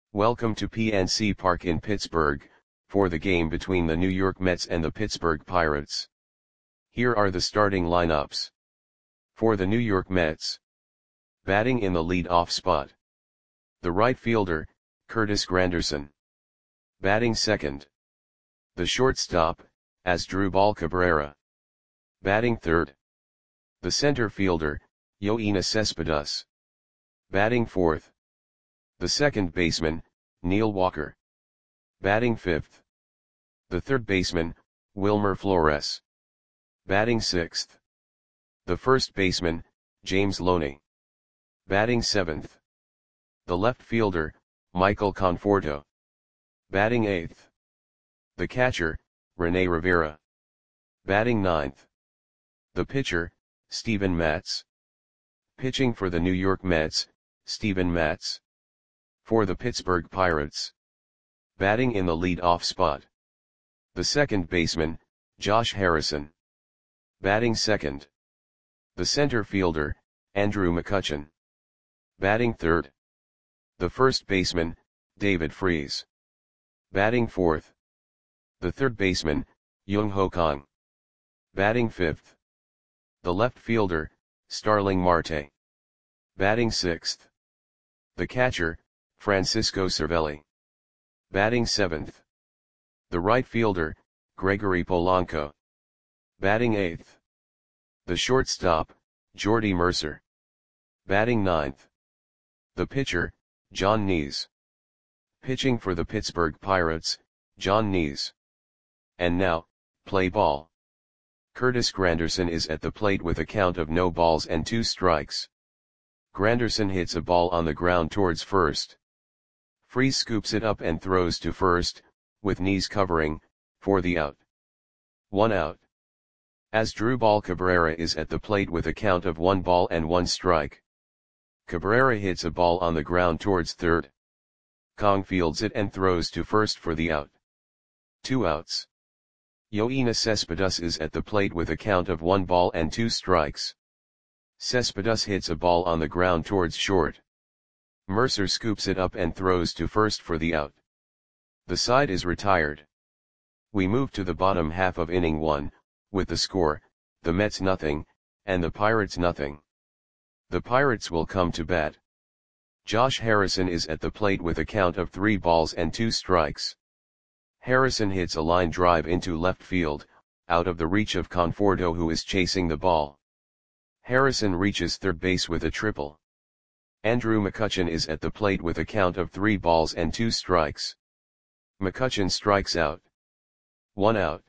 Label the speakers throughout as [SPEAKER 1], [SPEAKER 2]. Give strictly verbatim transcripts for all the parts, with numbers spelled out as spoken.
[SPEAKER 1] Welcome to P N C Park in Pittsburgh, for the game between the New York Mets and the Pittsburgh Pirates. Here are the starting lineups. For the New York Mets. Batting in the lead-off spot. The right fielder, Curtis Granderson. Batting second. The shortstop, Asdrubal Cabrera. Batting third. The center fielder, Yoenis Cespedes. Batting fourth. The second baseman, Neil Walker. Batting fifth. The third baseman, Wilmer Flores. Batting sixth. The first baseman, James Loney. Batting seventh. The left fielder, Michael Conforto. Batting eighth. The catcher, Rene Rivera. Batting ninth. The pitcher, Steven Matz. Pitching for the New York Mets, Steven Matz. For the Pittsburgh Pirates. Batting in the lead-off spot. The second baseman, Josh Harrison. Batting second. The center fielder, Andrew McCutchen. Batting third. The first baseman, David Freese. Batting fourth. The third baseman, Young-Ho Kang. Batting fifth. The left fielder, Starling Marte. Batting sixth. The catcher, Francisco Cervelli. Batting seventh. The right fielder, Gregory Polanco. Batting eighth. The shortstop, Jordy Mercer. Batting ninth. The pitcher, John Nees. Pitching for the Pittsburgh Pirates, John Nees. And now, play ball. Curtis Granderson is at the plate with a count of no balls and two strikes. Granderson hits a ball on the ground towards first. Freese scoops it up and throws to first, with Nees covering, for the out. One out. Asdrubal Cabrera is at the plate with a count of one ball and one strike. Cabrera hits a ball on the ground towards third. Kang fields it and throws to first for the out. Two outs. Yoenis Cespedes is at the plate with a count of one ball and two strikes. Cespedes hits a ball on the ground towards short. Mercer scoops it up and throws to first for the out. The side is retired. We move to the bottom half of inning one, with the score, the Mets nothing, and the Pirates nothing. The Pirates will come to bat. Josh Harrison is at the plate with a count of three balls and two strikes. Harrison hits a line drive into left field, out of the reach of Conforto, who is chasing the ball. Harrison reaches third base with a triple. Andrew McCutchen is at the plate with a count of three balls and two strikes. McCutchen strikes out. One out.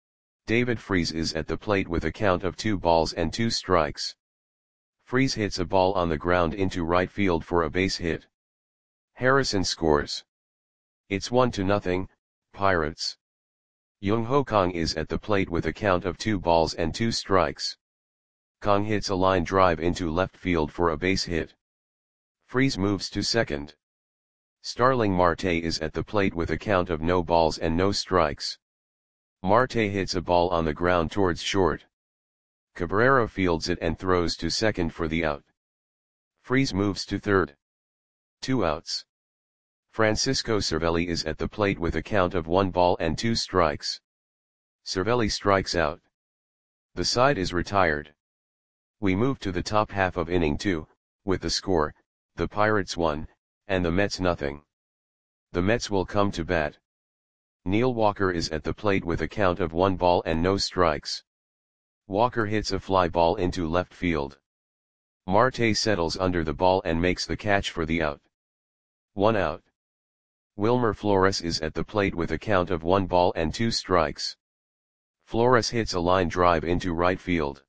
[SPEAKER 1] David Freese is at the plate with a count of two balls and two strikes. Freese hits a ball on the ground into right field for a base hit. Harrison scores. It's one to nothing, Pirates. Young-Ho Kang is at the plate with a count of two balls and two strikes. Kang hits a line drive into left field for a base hit. Freese moves to second. Starling Marte is at the plate with a count of no balls and no strikes. Marte hits a ball on the ground towards short. Cabrera fields it and throws to second for the out. Freese moves to third. Two outs. Francisco Cervelli is at the plate with a count of one ball and two strikes. Cervelli strikes out. The side is retired. We move to the top half of inning two, with the score, the Pirates one, and the Mets nothing. The Mets will come to bat. Neil Walker is at the plate with a count of one ball and no strikes. Walker hits a fly ball into left field. Marte settles under the ball and makes the catch for the out. One out. Wilmer Flores is at the plate with a count of one ball and two strikes. Flores hits a line drive into right field.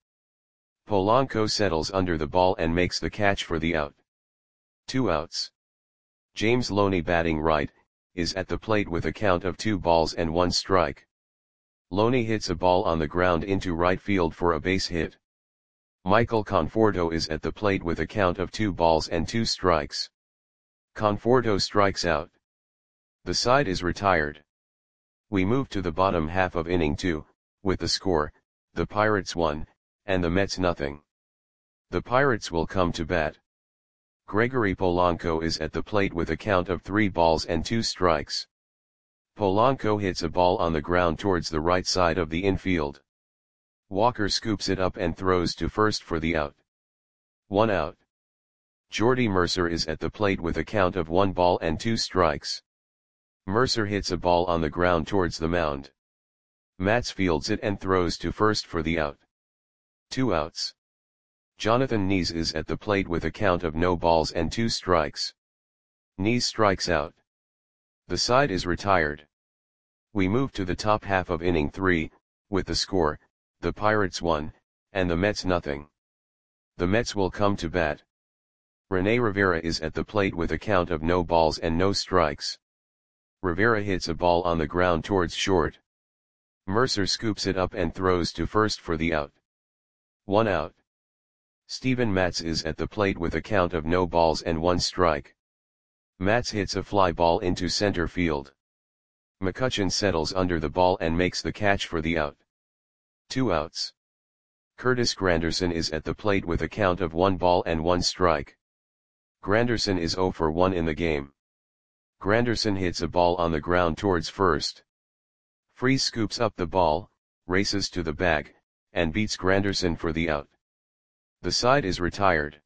[SPEAKER 1] Polanco settles under the ball and makes the catch for the out. Two outs. James Loney, batting right, is at the plate with a count of two balls and one strike. Loney hits a ball on the ground into right field for a base hit. Michael Conforto is at the plate with a count of two balls and two strikes. Conforto strikes out. The side is retired. We move to the bottom half of inning two, with the score, the Pirates one, and the Mets nothing. The Pirates will come to bat. Gregory Polanco is at the plate with a count of three balls and two strikes. Polanco hits a ball on the ground towards the right side of the infield. Walker scoops it up and throws to first for the out. One out. Jordy Mercer is at the plate with a count of one ball and two strikes. Mercer hits a ball on the ground towards the mound. Matz fields it and throws to first for the out. Two outs. Jonathan Nees is at the plate with a count of no balls and two strikes. Nees strikes out. The side is retired. We move to the top half of inning three, with the score, the Pirates one, and the Mets nothing. The Mets will come to bat. Rene Rivera is at the plate with a count of no balls and no strikes. Rivera hits a ball on the ground towards short. Mercer scoops it up and throws to first for the out. One out. Steven Matz is at the plate with a count of no balls and one strike. Matz hits a fly ball into center field. McCutchen settles under the ball and makes the catch for the out. Two outs. Curtis Granderson is at the plate with a count of one ball and one strike. Granderson is zero for one in the game. Granderson hits a ball on the ground towards first. Freese scoops up the ball, races to the bag, and beats Granderson for the out. The side is retired.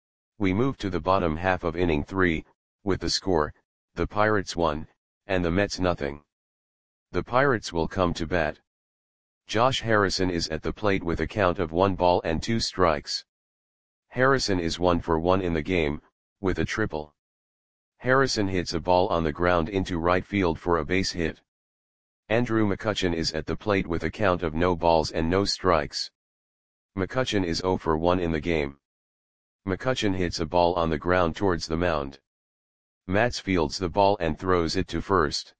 [SPEAKER 1] We move to the bottom half of inning three, with the score, the Pirates one, and the Mets nothing. The Pirates will come to bat. Josh Harrison is at the plate with a count of one ball and two strikes. Harrison is one for one in the game, with a triple. Harrison hits a ball on the ground into right field for a base hit. Andrew McCutchen is at the plate with a count of no balls and no strikes. McCutchen is zero for one in the game. McCutchen hits a ball on the ground towards the mound. Matz fields the ball and throws it to first.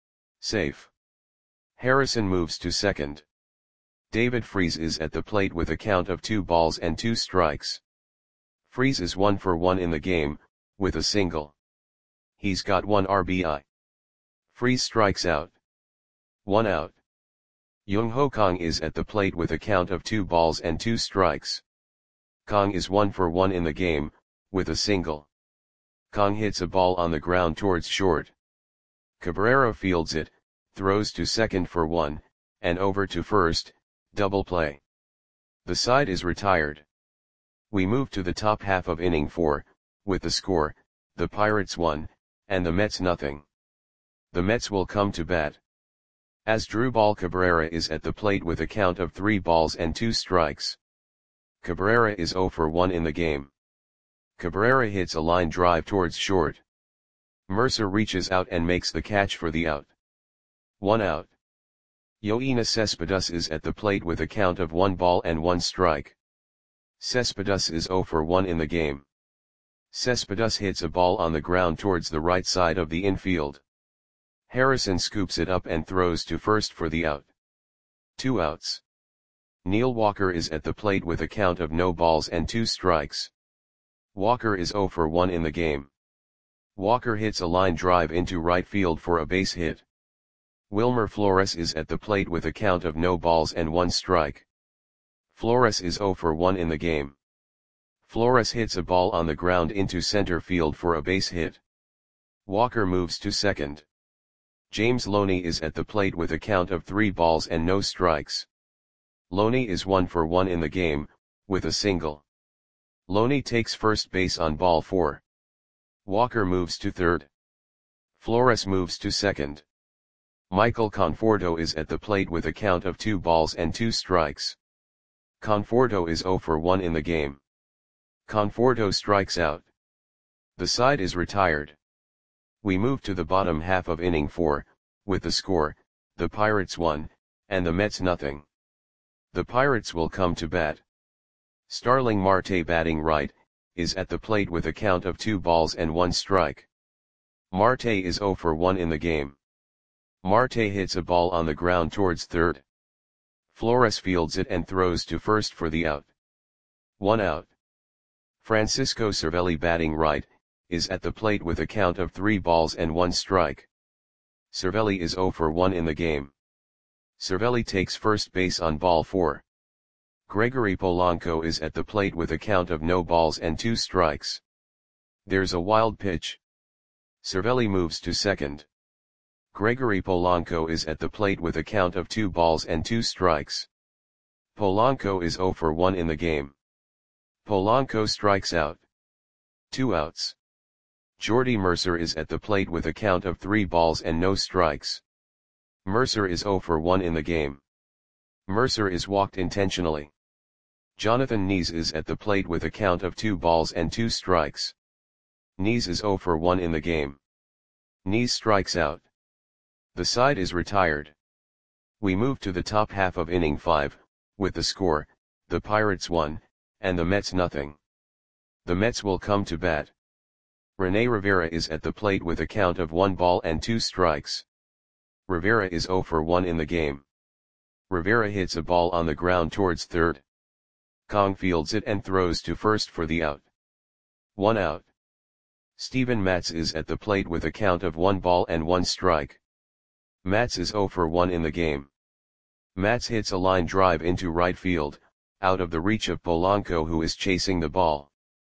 [SPEAKER 1] Safe. Harrison moves to second. David Freese is at the plate with a count of two balls and two strikes. Freese is one for one in the game, with a single. He's got one R B I. Freese strikes out. One out. Jung Ho Kang is at the plate with a count of two balls and two strikes. Kang is one for one in the game, with a single. Kang hits a ball on the ground towards short. Cabrera fields it, throws to second for one, and over to first, double play. The side is retired. We move to the top half of inning four, with the score, the Pirates one, and the Mets nothing. The Mets will come to bat. Asdrubal Cabrera is at the plate with a count of three balls and two strikes. Cabrera is zero for one in the game. Cabrera hits a line drive towards short. Mercer reaches out and makes the catch for the out. One out. Yoenis Cespedes is at the plate with a count of one ball and one strike. Cespedes is zero for one in the game. Cespedes hits a ball on the ground towards the right side of the infield. Harrison scoops it up and throws to first for the out. Two outs. Neil Walker is at the plate with a count of no balls and two strikes. Walker is zero for one in the game. Walker hits a line drive into right field for a base hit. Wilmer Flores is at the plate with a count of no balls and one strike. Flores is zero for one in the game. Flores hits a ball on the ground into center field for a base hit. Walker moves to second. James Loney is at the plate with a count of three balls and no strikes. Loney is one for one in the game, with a single. Loney takes first base on ball four. Walker moves to third. Flores moves to second. Michael Conforto is at the plate with a count of two balls and two strikes. Conforto is zero for one in the game. Conforto strikes out. The side is retired. We move to the bottom half of inning four, with the score, the Pirates one, and the Mets nothing. The Pirates will come to bat. Starling Marte, batting right, is at the plate with a count of two balls and one strike. Marte is zero for one in the game. Marte hits a ball on the ground towards third. Flores fields it and throws to first for the out. One out. Francisco Cervelli, batting right, is at the plate with a count of three balls and one strike. Cervelli is zero for one in the game. Cervelli takes first base on ball four. Gregory Polanco is at the plate with a count of no balls and two strikes. There's a wild pitch. Cervelli moves to second. Gregory Polanco is at the plate with a count of two balls and two strikes. Polanco is zero for one in the game. Polanco strikes out. Two outs. Jordy Mercer is at the plate with a count of three balls and no strikes. Mercer is zero for one in the game. Mercer is walked intentionally. Jonathan Nies is at the plate with a count of two balls and two strikes. Nies is zero for one in the game. Nies strikes out. The side is retired. We move to the top half of inning five, with the score, the Pirates one, and the Mets nothing. The Mets will come to bat. Rene Rivera is at the plate with a count of one ball and two strikes. Rivera is zero for one in the game. Rivera hits a ball on the ground towards third. Kong fields it and throws to first for the out. One out. Steven Matz is at the plate with a count of one ball and one strike. Matz is zero for one in the game. Matz hits a line drive into right field, out of the reach of Polanco, who is chasing the ball.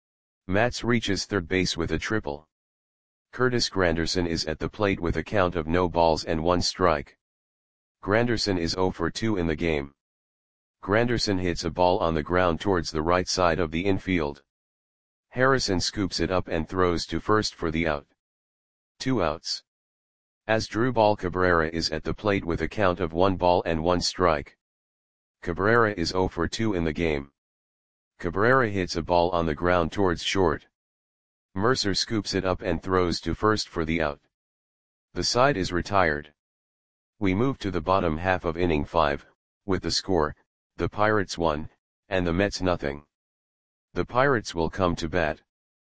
[SPEAKER 1] Matz reaches third base with a triple. Curtis Granderson is at the plate with a count of no balls and one strike. Granderson is zero for two in the game. Granderson hits a ball on the ground towards the right side of the infield. Harrison scoops it up and throws to first for the out. Two outs. Asdrubal Cabrera is at the plate with a count of one ball and one strike. Cabrera is zero for two in the game. Cabrera hits a ball on the ground towards short. Mercer scoops it up and throws to first for the out. The side is retired. We move to the bottom half of inning five, with the score, the Pirates one, and the Mets nothing. The Pirates will come to bat.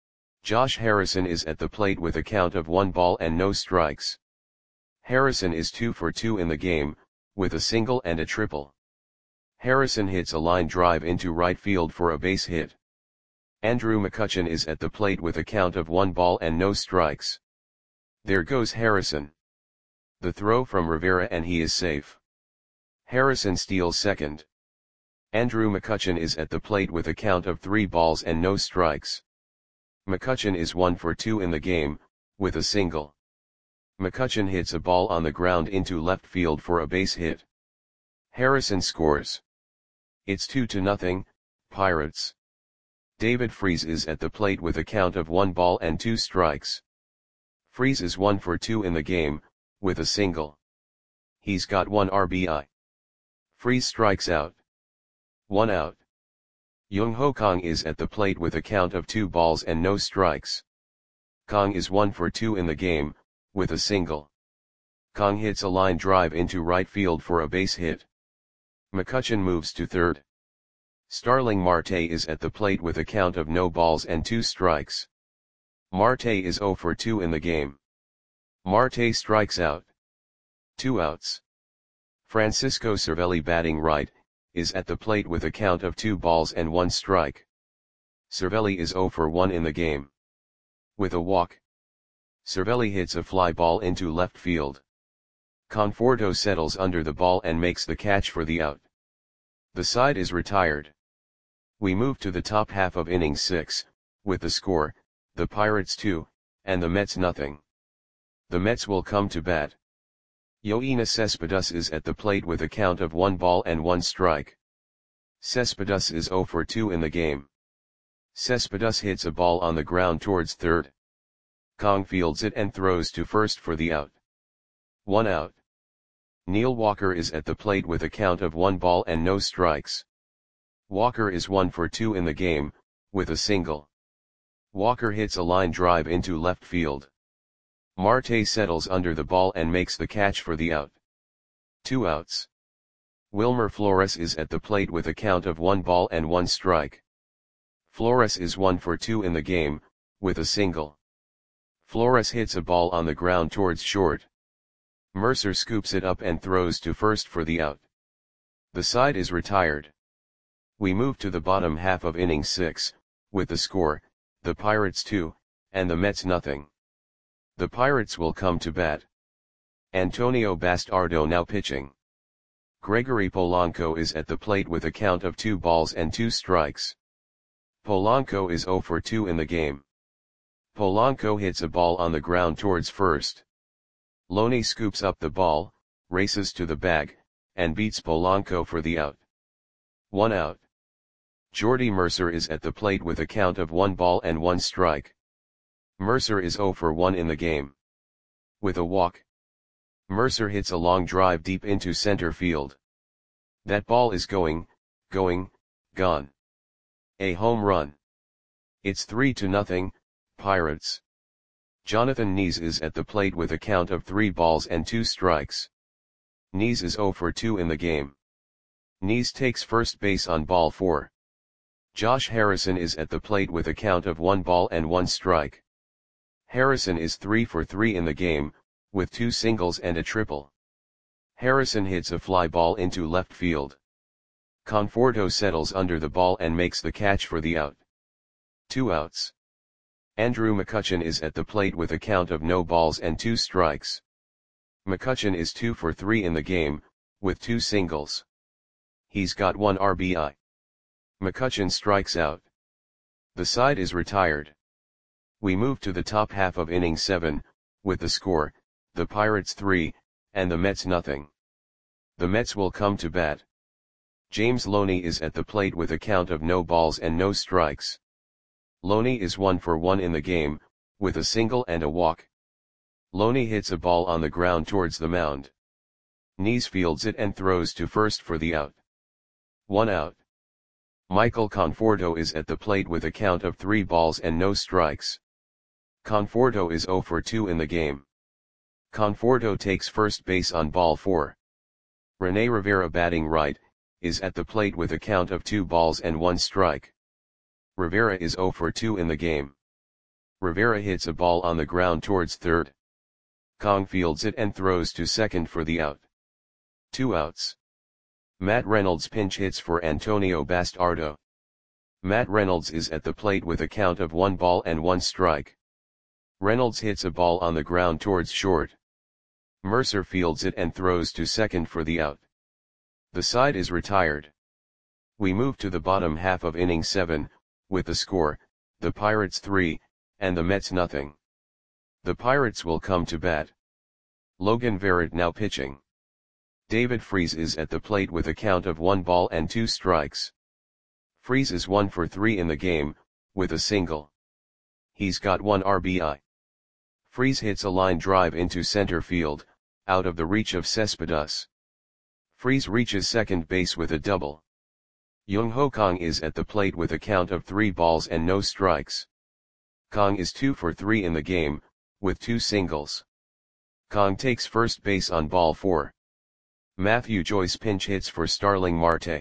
[SPEAKER 1] Josh Harrison is at the plate with a count of one ball and no strikes. Harrison is two for two in the game, with a single and a triple. Harrison hits a line drive into right field for a base hit. Andrew McCutchen is at the plate with a count of one ball and no strikes. There goes Harrison. The throw from Rivera and he is safe. Harrison steals second. Andrew McCutchen is at the plate with a count of three balls and no strikes. McCutchen is one for two in the game, with a single. McCutchen hits a ball on the ground into left field for a base hit. Harrison scores. It's two to nothing, Pirates. David Freese is at the plate with a count of one ball and two strikes. Freese is one for two in the game, with a single. He's got one R B I. Freese strikes out. One out. Young Ho Kong is at the plate with a count of two balls and no strikes. Kong is one for two in the game, with a single. Kong hits a line drive into right field for a base hit. McCutchen moves to third. Starling Marte is at the plate with a count of no balls and two strikes. Marte is zero for two in the game. Marte strikes out. Two outs. Francisco Cervelli, batting right, is at the plate with a count of two balls and one strike. Cervelli is zero for one in the game. With a walk. Cervelli hits a fly ball into left field. Conforto settles under the ball and makes the catch for the out. The side is retired. We move to the top half of inning six, with the score, the Pirates two, and the Mets nothing. The Mets will come to bat. Yoenis Cespedes is at the plate with a count of one ball and one strike. Cespedes is zero for two in the game. Cespedes hits a ball on the ground towards third. Kong fields it and throws to first for the out. One out. Neil Walker is at the plate with a count of one ball and no strikes. Walker is one for two in the game, with a single. Walker hits a line drive into left field. Marte settles under the ball and makes the catch for the out. Two outs. Wilmer Flores is at the plate with a count of one ball and one strike. Flores is one for two in the game, with a single. Flores hits a ball on the ground towards short. Mercer scoops it up and throws to first for the out. The side is retired. We move to the bottom half of inning six, with the score, the Pirates two, and the Mets nothing. The Pirates will come to bat. Antonio Bastardo now pitching. Gregory Polanco is at the plate with a count of two balls and two strikes. Polanco is zero for two in the game. Polanco hits a ball on the ground towards first. Loney scoops up the ball, races to the bag, and beats Polanco for the out. One out. Jordy Mercer is at the plate with a count of one ball and one strike. Mercer is zero for one in the game. With a walk, Mercer hits a long drive deep into center field. That ball is going, going, gone. A home run. It's three to nothing, Pirates. Jonathan Nies is at the plate with a count of three balls and two strikes. Nies is zero for two in the game. Nies takes first base on ball four. Josh Harrison is at the plate with a count of one ball and one strike. Harrison is three for three in the game, with two singles and a triple. Harrison hits a fly ball into left field. Conforto settles under the ball and makes the catch for the out. Two outs. Andrew McCutchen is at the plate with a count of no balls and two strikes. McCutchen is two for three in the game, with two singles. He's got one R B I. McCutchen strikes out. The side is retired. We move to the top half of inning seven, with the score, the Pirates three, and the Mets nothing. The Mets will come to bat. James Loney is at the plate with a count of no balls and no strikes. Loney is one for one in the game, with a single and a walk. Loney hits a ball on the ground towards the mound. Nies fields it and throws to first for the out. One out. Michael Conforto is at the plate with a count of three balls and no strikes. Conforto is zero for two in the game. Conforto takes first base on ball four. Rene Rivera, batting right, is at the plate with a count of two balls and one strike. Rivera is zero for two in the game. Rivera hits a ball on the ground towards third. Kong fields it and throws to second for the out. Two outs. Matt Reynolds pinch hits for Antonio Bastardo. Matt Reynolds is at the plate with a count of one ball and one strike. Reynolds hits a ball on the ground towards short. Mercer fields it and throws to second for the out. The side is retired. We move to the bottom half of inning seven, with the score, the Pirates three, and the Mets nothing. The Pirates will come to bat. Logan Verrett now pitching. David Freese is at the plate with a count of one ball and two strikes. Freese is one for three in the game, with a single. He's got one R B I. Freese hits a line drive into center field, out of the reach of Cespedes. Freese reaches second base with a double. Young Ho Kong is at the plate with a count of three balls and no strikes. Kong is two for three in the game, with two singles. Kong takes first base on ball four. Matthew Joyce pinch hits for Starling Marte.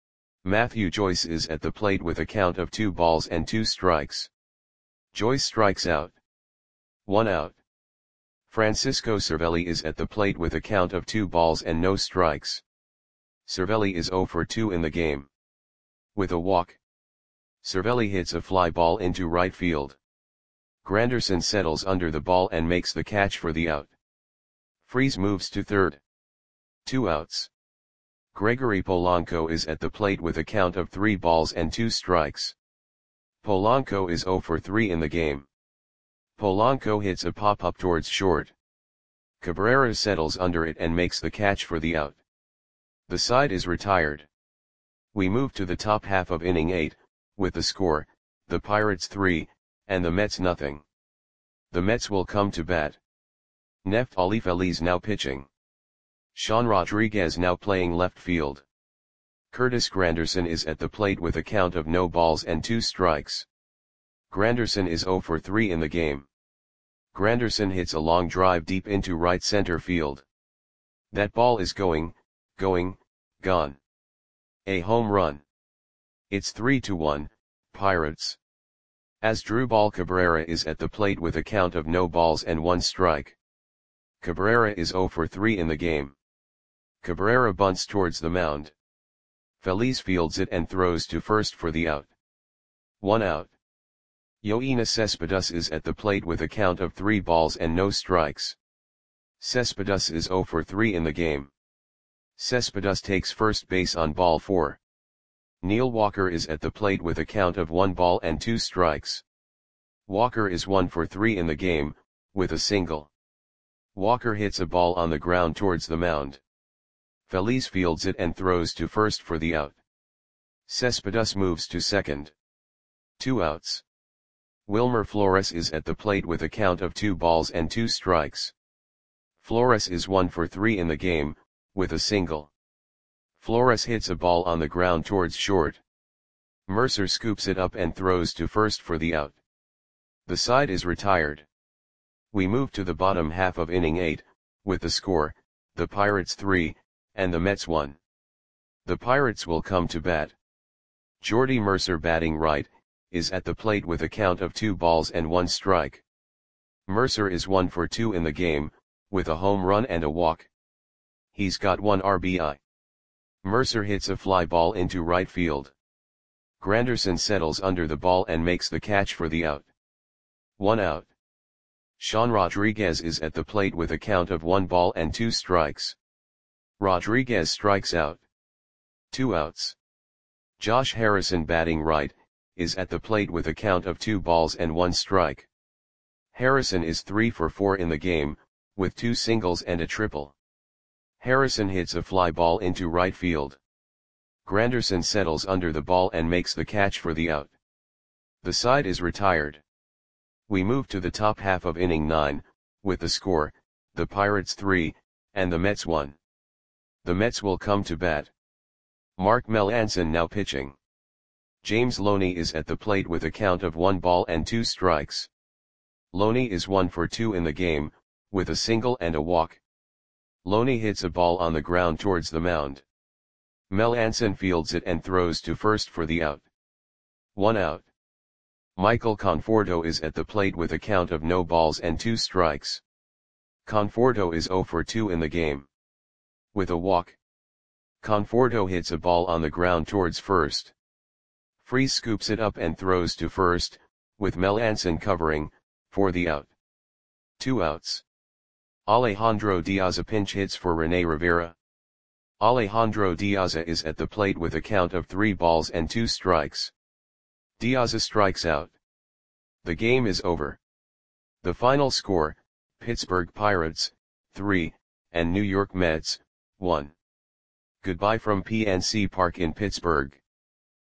[SPEAKER 1] Matthew Joyce is at the plate with a count of two balls and two strikes. Joyce strikes out. One out. Francisco Cervelli is at the plate with a count of two balls and no strikes. Cervelli is zero for two in the game. With a walk, Cervelli hits a fly ball into right field. Granderson settles under the ball and makes the catch for the out. Freese moves to third. Two outs. Gregory Polanco is at the plate with a count of three balls and two strikes. Polanco is zero for three in the game. Polanco hits a pop-up towards short. Cabrera settles under it and makes the catch for the out. The side is retired. We move to the top half of inning eight, with the score, the Pirates three, and the Mets nothing. The Mets will come to bat. Neftali Feliz now pitching. Sean Rodriguez now playing left field. Curtis Granderson is at the plate with a count of no balls and two strikes. Granderson is zero for three in the game. Granderson hits a long drive deep into right center field. That ball is going, going, gone. A home run. It's three to one, Pirates. Asdrubal Cabrera is at the plate with a count of no balls and one strike. Cabrera is zero for three in the game. Cabrera bunts towards the mound. Feliz fields it and throws to first for the out. One out. Yoenis Cespedes is at the plate with a count of three balls and no strikes. Cespedes is zero for three in the game. Cespedes takes first base on ball four. Neil Walker is at the plate with a count of one ball and two strikes. Walker is one for three in the game, with a single. Walker hits a ball on the ground towards the mound. Feliz fields it and throws to first for the out. Cespedes moves to second. Two outs. Wilmer Flores is at the plate with a count of two balls and two strikes. Flores is one for three in the game, with a single. Flores hits a ball on the ground towards short. Mercer scoops it up and throws to first for the out. The side is retired. We move to the bottom half of inning eight, with the score, the Pirates three, and the Mets one. The Pirates will come to bat. Jordy Mercer, batting right, is at the plate with a count of two balls and one strike. Mercer is one for two in the game, with a home run and a walk. He's got one R B I. Mercer hits a fly ball into right field. Granderson settles under the ball and makes the catch for the out. One out. Sean Rodriguez is at the plate with a count of one ball and two strikes. Rodriguez strikes out. Two outs. Josh Harrison, batting right, is at the plate with a count of two balls and one strike. Harrison is three for four in the game, with two singles and a triple. Harrison hits a fly ball into right field. Granderson settles under the ball and makes the catch for the out. The side is retired. We move to the top half of inning nine, with the score, the Pirates three, and the Mets one. The Mets will come to bat. Mark Melancon now pitching. James Loney is at the plate with a count of one ball and two strikes. Loney is one for two in the game, with a single and a walk. Loney hits a ball on the ground towards the mound. Melancon fields it and throws to first for the out. One out. Michael Conforto is at the plate with a count of no balls and two strikes. Conforto is zero for two in the game. With a walk. Conforto hits a ball on the ground towards first. Freese scoops it up and throws to first, with Melancon covering, for the out. Two outs. Alejandro Diaz pinch hits for Rene Rivera. Alejandro Diaz is at the plate with a count of three balls and two strikes. Diaz strikes out. The game is over. The final score, Pittsburgh Pirates, three, and New York Mets, one. Goodbye from P N C Park in Pittsburgh.